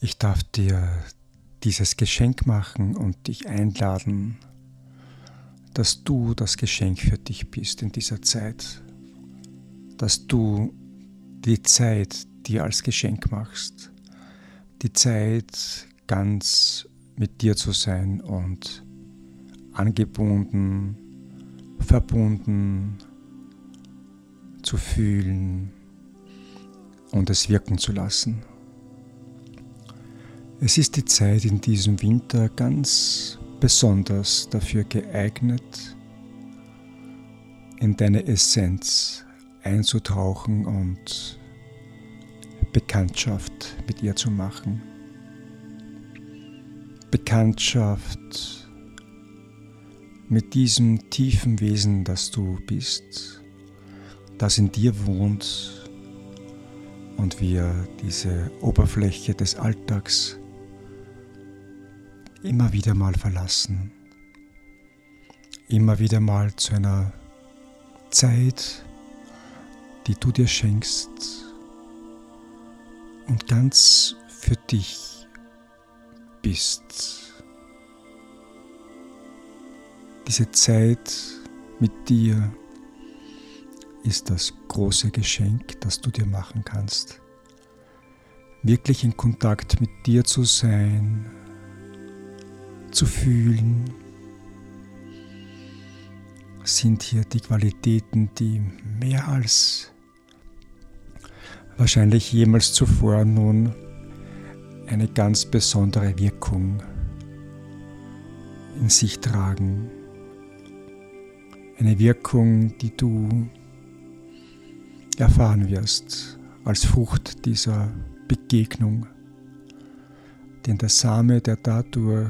Ich darf dir dieses Geschenk machen und dich einladen, dass du das Geschenk für dich bist in dieser Zeit, dass du die Zeit dir als Geschenk machst, die Zeit ganz mit dir zu sein und angebunden, verbunden zu fühlen und es wirken zu lassen. Es ist die Zeit in diesem Winter ganz besonders dafür geeignet, in deine Essenz einzutauchen und Bekanntschaft mit ihr zu machen. Bekanntschaft mit diesem tiefen Wesen, das du bist, das in dir wohnt und wir diese Oberfläche des Alltags immer wieder mal verlassen, immer wieder mal zu einer Zeit, die du dir schenkst und ganz für dich bist. Diese Zeit mit dir ist das große Geschenk, das du dir machen kannst. Wirklich in Kontakt mit dir zu sein, zu fühlen, sind hier die Qualitäten, die mehr als wahrscheinlich jemals zuvor nun eine ganz besondere Wirkung in sich tragen. Eine Wirkung, die du erfahren wirst als Frucht dieser Begegnung. Denn der Same, der dadurch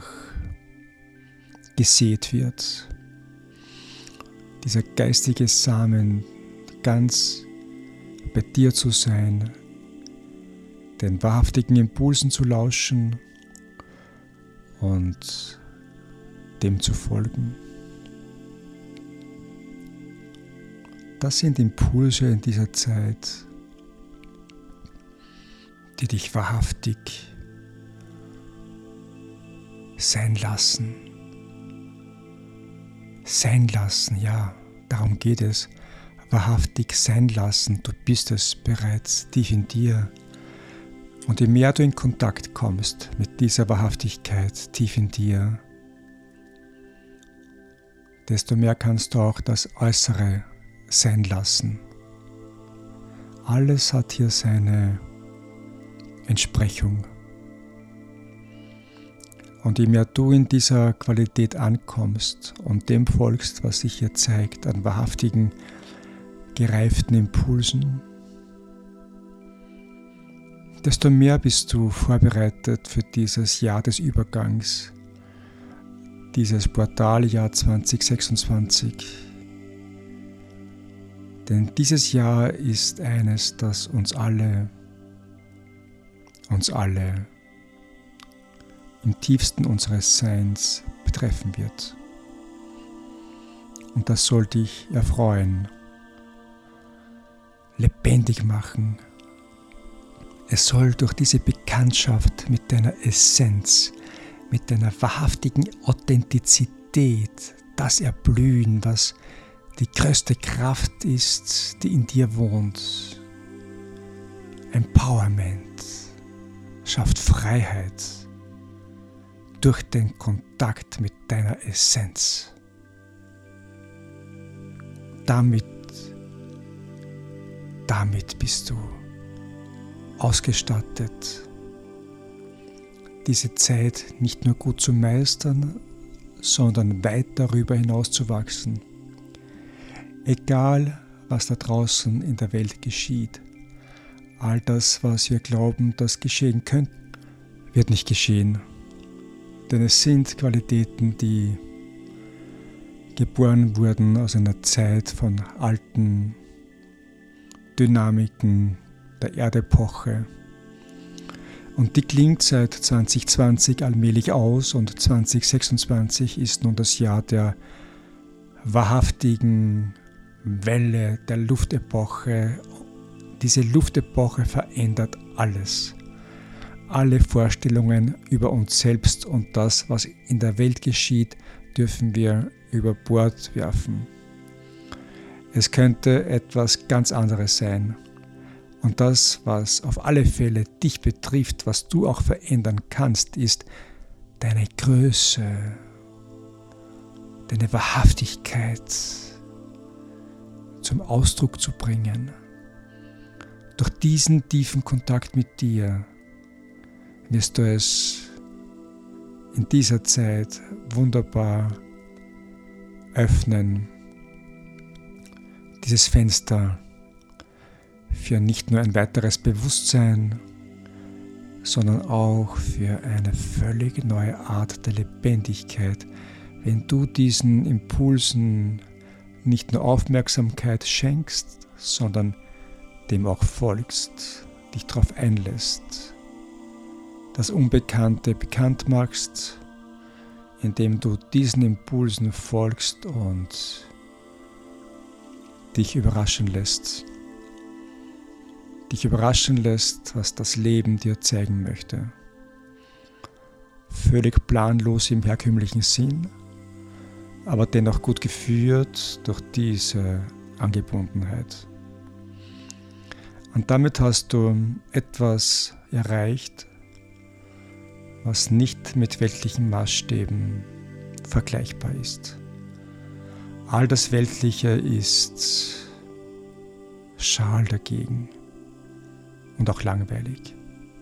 gesät wird, dieser geistige Samen, ganz bei dir zu sein, den wahrhaftigen Impulsen zu lauschen und dem zu folgen. Das sind Impulse in dieser Zeit, die dich wahrhaftig sein lassen. Sein lassen, ja, darum geht es. Wahrhaftig sein lassen, du bist es bereits tief in dir. Und je mehr du in Kontakt kommst mit dieser Wahrhaftigkeit tief in dir, desto mehr kannst du auch das Äußere sein lassen. Alles hat hier seine Entsprechung. Und je mehr du in dieser Qualität ankommst und dem folgst, was sich hier zeigt, an wahrhaftigen, gereiften Impulsen, desto mehr bist du vorbereitet für dieses Jahr des Übergangs, dieses Portaljahr 2026. Denn dieses Jahr ist eines, das uns alle im tiefsten unseres Seins betreffen wird. Und das soll dich erfreuen, lebendig machen. Es soll durch diese Bekanntschaft mit deiner Essenz, mit deiner wahrhaftigen Authentizität, das erblühen, was die größte Kraft ist, die in dir wohnt. Empowerment schafft Freiheit durch den Kontakt mit deiner Essenz. Damit bist du ausgestattet, diese Zeit nicht nur gut zu meistern, sondern weit darüber hinaus zu wachsen. Egal, was da draußen in der Welt geschieht, all das, was wir glauben, das geschehen könnte, wird nicht geschehen. Denn es sind Qualitäten, die geboren wurden aus einer Zeit von alten Dynamiken der Erdepoche. Und die klingt seit 2020 allmählich aus und 2026 ist nun das Jahr der wahrhaftigen Welle, der Luftepoche. Diese Luftepoche verändert alles. alle Vorstellungen über uns selbst und das, was in der Welt geschieht, dürfen wir über Bord werfen. Es könnte etwas ganz anderes sein. Und das, was auf alle Fälle dich betrifft, was du auch verändern kannst, ist deine Größe, deine Wahrhaftigkeit zum Ausdruck zu bringen. Durch diesen tiefen Kontakt mit dir wirst du es in dieser Zeit wunderbar öffnen, dieses Fenster für nicht nur ein weiteres Bewusstsein, sondern auch für eine völlig neue Art der Lebendigkeit, wenn du diesen Impulsen nicht nur Aufmerksamkeit schenkst, sondern dem auch folgst, dich darauf einlässt, das Unbekannte bekannt machst, indem du diesen Impulsen folgst und dich überraschen lässt. Dich überraschen lässt, was das Leben dir zeigen möchte. Völlig planlos im herkömmlichen Sinn, aber dennoch gut geführt durch diese Angebundenheit. Und damit hast du etwas erreicht, was nicht mit weltlichen Maßstäben vergleichbar ist. All das Weltliche ist schal dagegen und auch langweilig,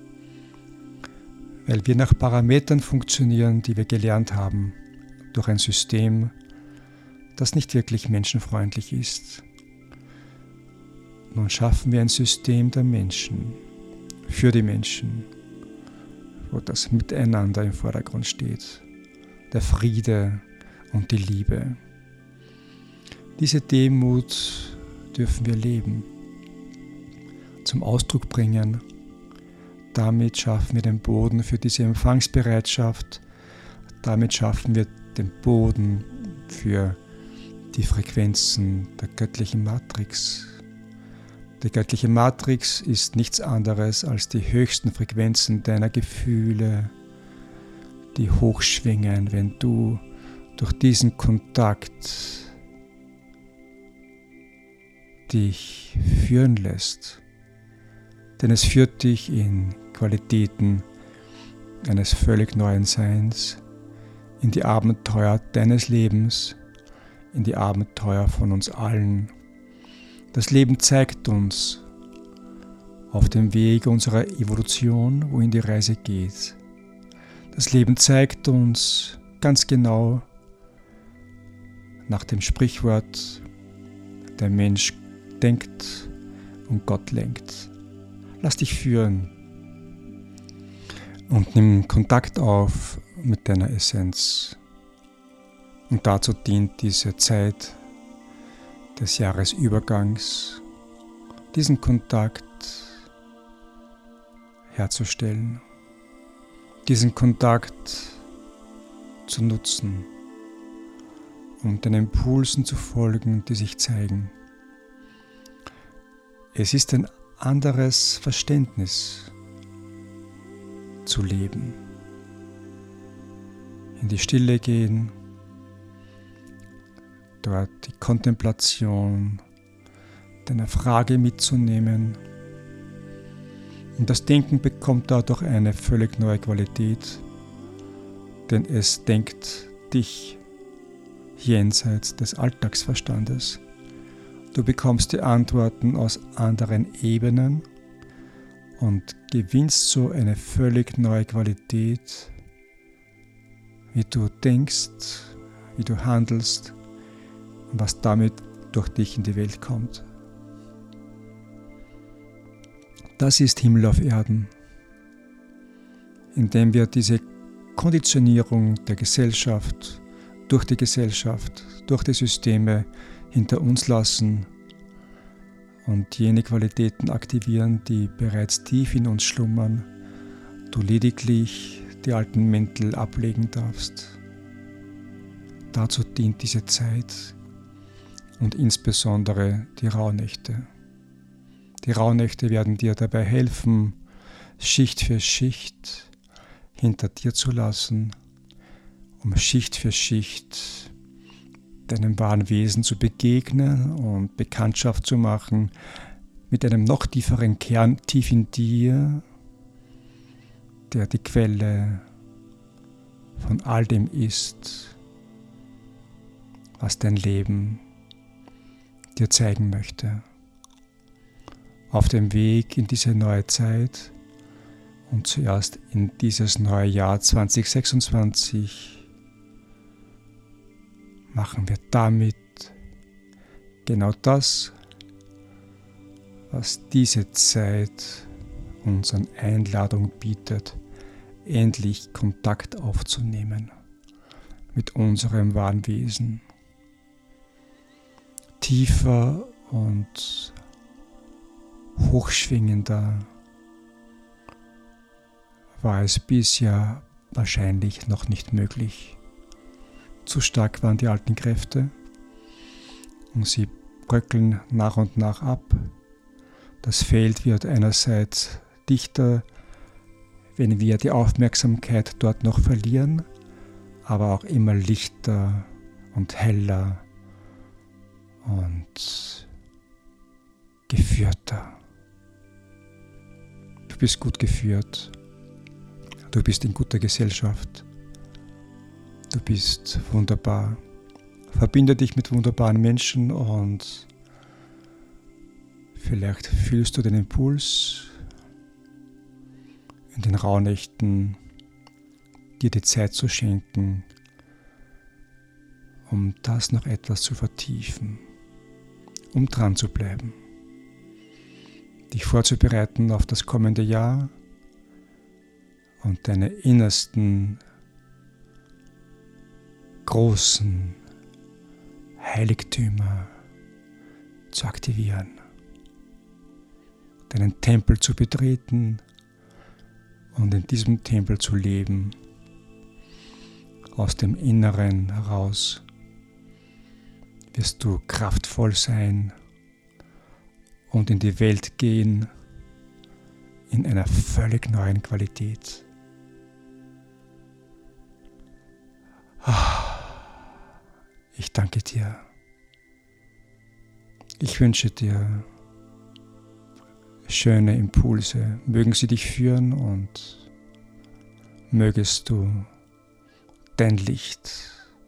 weil wir nach Parametern funktionieren, die wir gelernt haben, durch ein System, das nicht wirklich menschenfreundlich ist. Nun schaffen wir ein System der Menschen, für die Menschen, wo das Miteinander im Vordergrund steht, der Friede und die Liebe. Diese Demut dürfen wir leben, zum Ausdruck bringen. Damit schaffen wir den Boden für diese Empfangsbereitschaft. Damit schaffen wir den Boden für die Frequenzen der göttlichen Matrix. Die göttliche Matrix ist nichts anderes als die höchsten Frequenzen deiner Gefühle, die hochschwingen, wenn du durch diesen Kontakt dich führen lässt. Denn es führt dich in Qualitäten eines völlig neuen Seins, in die Abenteuer deines Lebens, in die Abenteuer von uns allen. Das Leben zeigt uns auf dem Weg unserer Evolution, wohin die Reise geht. Das Leben zeigt uns ganz genau nach dem Sprichwort, der Mensch denkt und Gott lenkt. Lass dich führen und nimm Kontakt auf mit deiner Essenz. Und dazu dient diese Zeit des Jahresübergangs, diesen Kontakt herzustellen, diesen Kontakt zu nutzen, um den Impulsen zu folgen, die sich zeigen. Es ist ein anderes Verständnis zu leben. In die Stille gehen, dort die Kontemplation deiner Frage mitzunehmen. Und das Denken bekommt dadurch eine völlig neue Qualität, denn es denkt dich jenseits des Alltagsverstandes. Du bekommst die Antworten aus anderen Ebenen und gewinnst so eine völlig neue Qualität, wie du denkst, wie du handelst und was damit durch dich in die Welt kommt. Das ist Himmel auf Erden, indem wir diese Konditionierung der Gesellschaft, durch die Gesellschaft, durch die Systeme hinter uns lassen und jene Qualitäten aktivieren, die bereits tief in uns schlummern, du lediglich die alten Mäntel ablegen darfst. Dazu dient diese Zeit und insbesondere die Rauhnächte. Die Rauhnächte werden dir dabei helfen, Schicht für Schicht hinter dir zu lassen, um Schicht für Schicht deinem wahren Wesen zu begegnen und Bekanntschaft zu machen mit einem noch tieferen Kern tief in dir, der die Quelle von all dem ist, was dein Leben dir zeigen möchte. Auf dem Weg in diese neue Zeit und zuerst in dieses neue Jahr 2026 machen wir damit genau das, was diese Zeit uns an Einladung bietet, endlich Kontakt aufzunehmen mit unserem wahren Wesen. Tiefer und hochschwingender war es bisher wahrscheinlich noch nicht möglich. Zu stark waren die alten Kräfte und sie bröckeln nach und nach ab. Das Feld wird einerseits dichter, wenn wir die Aufmerksamkeit dort noch verlieren, aber auch immer lichter und heller und geführter. Du bist gut geführt. Du bist in guter Gesellschaft. Du bist wunderbar. Verbinde dich mit wunderbaren Menschen und vielleicht fühlst du den Impuls, in den Rauhnächten dir die Zeit zu schenken, um das noch etwas zu vertiefen, um dran zu bleiben, dich vorzubereiten auf das kommende Jahr und deine innersten großen Heiligtümer zu aktivieren, deinen Tempel zu betreten und in diesem Tempel zu leben, aus dem Inneren heraus wirst du kraftvoll sein und in die Welt gehen in einer völlig neuen Qualität. Ich danke dir. Ich wünsche dir schöne Impulse. Mögen sie dich führen und mögest du dein Licht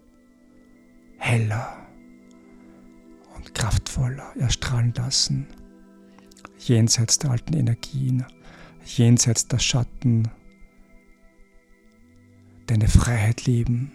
heller und kraftvoller erstrahlen lassen, jenseits der alten Energien, jenseits der Schatten, deine Freiheit leben,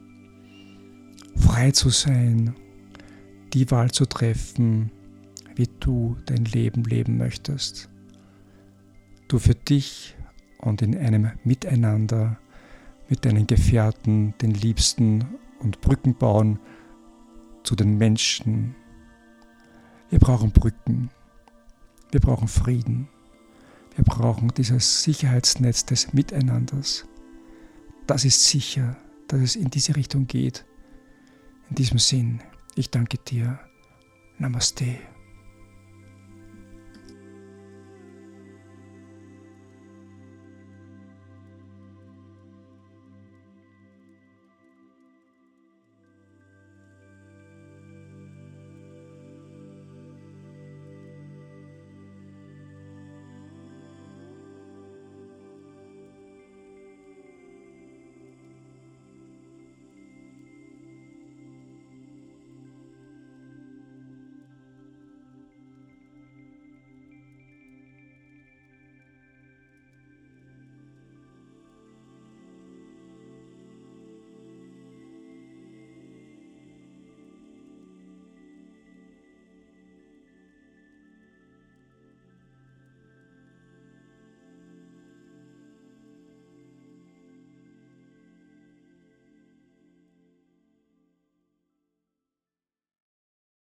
frei zu sein, die Wahl zu treffen, wie du dein Leben leben möchtest. Du für dich und in einem Miteinander mit deinen Gefährten, den Liebsten und Brücken bauen zu den Menschen. Wir brauchen Brücken, wir brauchen Frieden, wir brauchen dieses Sicherheitsnetz des Miteinanders. Das ist sicher, dass es in diese Richtung geht. In diesem Sinn, ich danke dir. Namaste.